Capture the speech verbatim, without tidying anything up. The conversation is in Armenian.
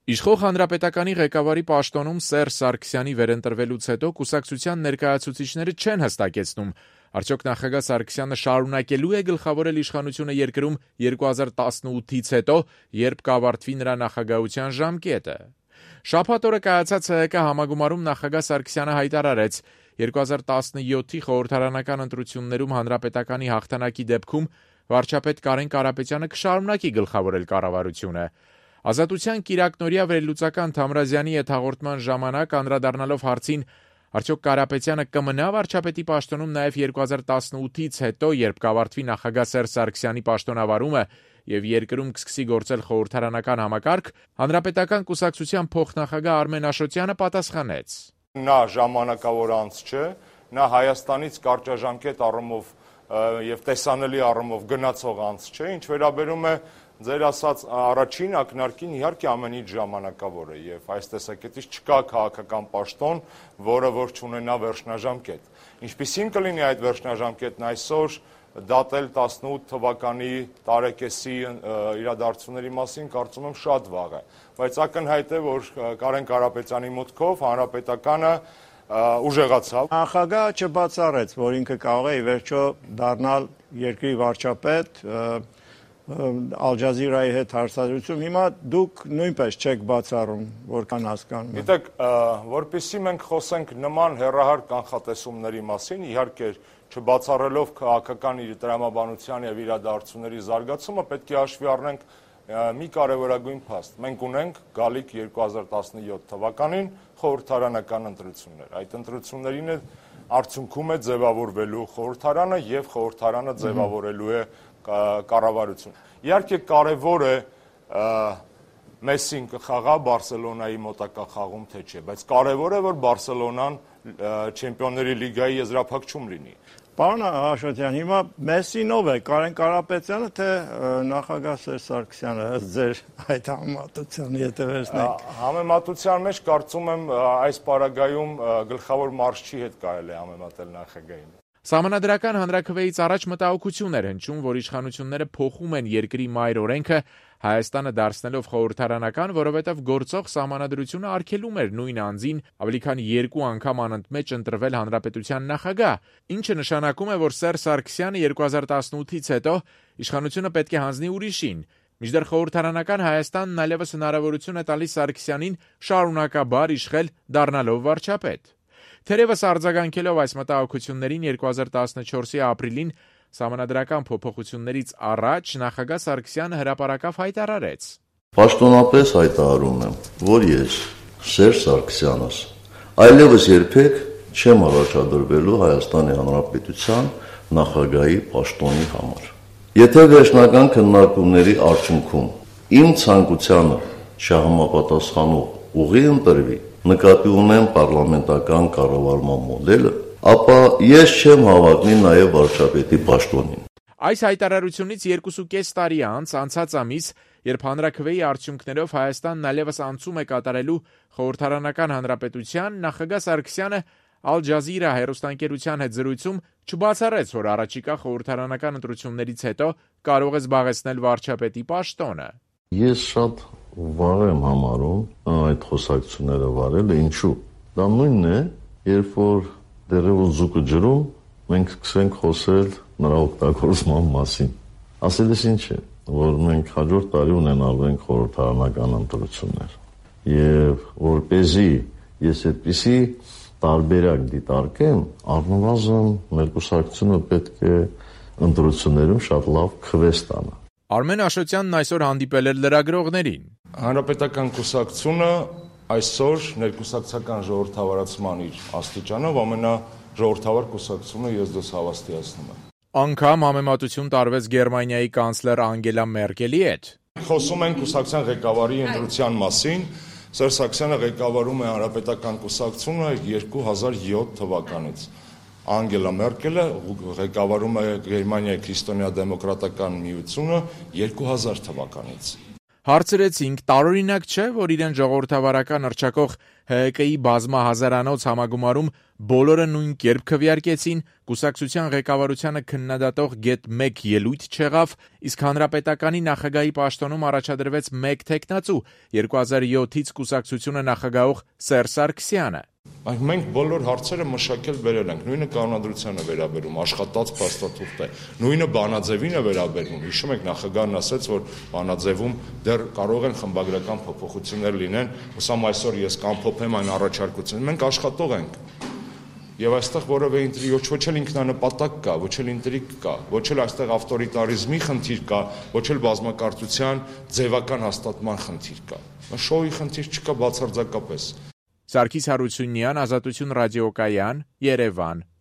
Իշխող հանրապետականի ղեկավարի պաշտոնում Սերժ Սարգսյանի վերընտրվելուց հետո կուսակցության ներկայացուցիչները չեն հստակեցնում, արդյոք նախագահ Սարգսյանը շարունակելու է գլխավորել իշխանությունը երկրում երկու հազար տասնութից հետո, երբ կավարտվի նրա նախագահության ժամկետը։ Շաբաթ օրը կայացած ՀՀԿ համագումարում նախագահ Սարգսյանը հայտարարեց, երկու հազար տասնյոթի խորհրդարանական ընտրություններում հանրապետականի հաղթանակի դեպքում վարչապետ Կարեն Կարապետյանը կշարունակի գլխավորել կառավարությունը։ Ազատության կիրակնօրյա վերլուծական Թամրազյանի հետ հաղորդման ժամանակ անդրադառնալով հարցին, արդյոք Կարապետյանը կմնա վարչապետի պաշտոնում նաև երկու հազար տասնութից հետո, երբ կավարտվի նախագահ Սերժ Սարգսյանի պաշտոնավարումը եւ երկրում կսկսի գործել խորհրդարանական համակարգ, հանրապետական կուսակցության փոխնախագահ Արմեն Աշոտյանը պատասխանեց. Նա ժամանակավոր անց չէ, նա Հայաստանից կարճաժամկետ առումով եւ տեսանելի առումով գնացող անց չէ, ինչ վերաբերում է ձեր ասած առաջին ակնարկին, իհարկե ամեն ինչ ժամանակավոր է եւ այս տեսակետից չկա քաղաքական պաշտոն, որը որ չունենա վերջնաժամկետ։ Ինչպիսին կլինի այդ վերջնաժամկետն այսօր, դատել տասնութ թվականի տարեկեսի իրադարձությունների մասին կարծում եմ շատ վաղ է, բայց ակնհայտ է, որ Կարեն Կարապետյանի մուտքով հանրապետականը ուժեղացավ։ Նախագահը չբացառեց, որ ինքը կարող է ի վերջո դառնալ երկրի վարչապետ, Ալ-Ջազիրայի հետ հարցազրույցում, հիմա դուք նույնպես չեք բացառում, որքան հասկանում եք։ Գիտեք, որպեսզի մենք խոսենք նման հեռահար կանխատեսումների մասին, իհարկե չբացառելով քաղաքական տրամաբանության եւ իրադարձությունների զարգացումը, պետք է հաշվի առնենք մի կարևորագույն փաստ։ Մենք ունենք գալիք երկու հազար տասնյոթ թվականին խորհրդարանական ընտրություններ։ Այդ ընտրություններին արդյունքում է ձևավորվելու խորհրդարանը եւ խորհրդարանը ձևավորելու է կառավարություն։ Իհարկե կարևոր է Մեսսին կխաղա Բարսելոնայի մոտակա խաղում թե չէ, բայց կարևոր է, որ Բարսելոնան Չեմպիոնների լիգայի եզրափակում լինի։ Պարոն Աշոտյան, հիմա Մեսսին ով է, Կարեն Կարապետյանը, թե նախագահ Սերժ Սարգսյանը, ըստ ձեր այդ համեմատության, եթե վերցնենք։ Համեմատության մեջ կարծում եմ այս պարագայում գլխավոր մարզչի հետ կարելի է համեմատել նախագահին։ Սահմանադրական հանրաքվեից առաջ մտահոգություն էր հնչում, որ իշխանությունները փոխում են երկրի մայր օրենքը, Հայաստանը դարձնելով խորհրդարանական, որովհետև գործող սահմանադրությունը արգելում էր նույն անձին ավելի քան երկու անգամ անընդմեջ ընտրվել հանրապետության նախագահ, ինչը նշանակում է, որ Սերժ Սարգսյանը երկու հազար տասնութից հետո իշխանությունը պետք է հանձնի ուրիշին։ Մինչդեռ խորհրդարանական Հայաստանն այլևս հնարավորություն է տալիս Սարգսյանին շարունակաբար իշխել դառնալով վարչապետ։ Թերևս արձագանքելով այս մտահոգություններին երկու հազար տասնչորսի ապրիլին սահմանադրական փոփոխություններից առաջ նախագահ Սարգսյանը հրապարակավ հայտարարեց. Պաշտոնապես հայտարարում եմ, որ ես Սերժ Սարգսյանս այլևս երբեք չեմ առաջադրվելու Հայաստանի Հանրապետության նախագահի պաշտոնի համար։ Եթե վերջնական քննարկումների արդյունքում իմ ցանկությանը չհամապատասխանող ուղի ընտրվի, նկատի ունեմ պարլամենտական կառավարման մոդելը, ապա ես չեմ հավակնի նաև վարչապետի պաշտոնին։ Այս հայտարարությունից երկուսուկես տարի անց, անցած ամիս, երբ հանրաքվեի արդյունքներով Հայաստանն այլևս անցում է կատարելու խորհրդարանական հանրապետության, նախագահ Սարգսյանը Ալ-Ջազիրա հեռուստաընկերության հետ զրույցում չբացառեց, որ առաջիկա խորհրդարանական ընտրություններից հետո կարող է զբաղեցնել վարչապետի պաշտոնը։ Ես շատ վաղ եմ համարում այդ խոսակցությունները վարելը, ինչու։ Դա նույնն է, երբ որ դեռևս ձուկը ջրում, մենք սկսենք խոսել նրա օգտագործման մասին։ Ասելիս ինչ է, որ մենք հաջորդ տարի ունենալու ենք խորհրդարանական ընտրություններ։ Եվ որպեսզի ես այդպիսի տարբերակ դիտարկեմ, առնվազն մեր կուսակցությունը պետք է ընտրություններում շատ լավ քվե ստանա։ Արմեն Աշոտյանն այսօր հանդիպել էր լրագրողներին։ Հանրապետական կուսակցությունը այսօր ներկուսակցական ժողովրդավարացման իր աստիճանով ամենաժողովրդավար կուսակցությունը ես դες հավաստիացնում եմ։ Անգամ համեմատություն տարվեց Գերմանիայի կանցլեր Անգելա Մերկելի հետ։ Խոսում ենք կուսակցության ղեկավարի ընտրության մասին։ Սերժ Սարգսյանը ղեկավարում է հանրապետական կուսակցությունը երկու հազար յոթ թվականից։ Անգելա Մերկելը ղեկավարում է Գերմանիայի քրիստոնեա դեմոկրատական միությունը երկու հազար թվականից։ Հարցրեցինք, տարօրինակ չէ, որ իրեն ժողովրդավարական հռչակող Հ Կ-ի բազմահազարանոց համագումարում բոլորը նույն կերպ քվեարկեցին, կուսակցության ղեկավարությանը քննադատող գեթ մեկ ելույթ չեղավ, իսկ հանրապետականի նախագահի պաշտոնում առաջադրվեց մեկ թեկնածու, երկու հազար յոթից կուսակցությունը նախագահող Սերժ Սարգսյանը։ Մենք բոլոր հարցերը մշակել վերել ենք, նույնը կանոնադրությանը վերաբերում, աշխատած փաստաթուղթ է, նույնը բանաձևին է վերաբերում։ Հիշում եք, նախագահն ասաց, որ բանաձևում դեռ կարող են խմբագրական փոփոխություններ լինեն, ուսամ այսօր ես կամփոփեմ այն առաջարկությունը։ Մենք աշխատող ենք։ Եվ այստեղ որևէ ոչ էլ ինքնանպատակ կա, ոչ էլ ինտրիգ կա, ոչ էլ այստեղ ավտորիտարիզմի խնդիր կա, ոչ էլ բազմակարծության ձևական հաստատման խնդիր կա։ Շոուի խնդիր չկա բացարձակապես։ Սարգիս Հարությունյան, Ազատություն ռադիոկայան, Երևան։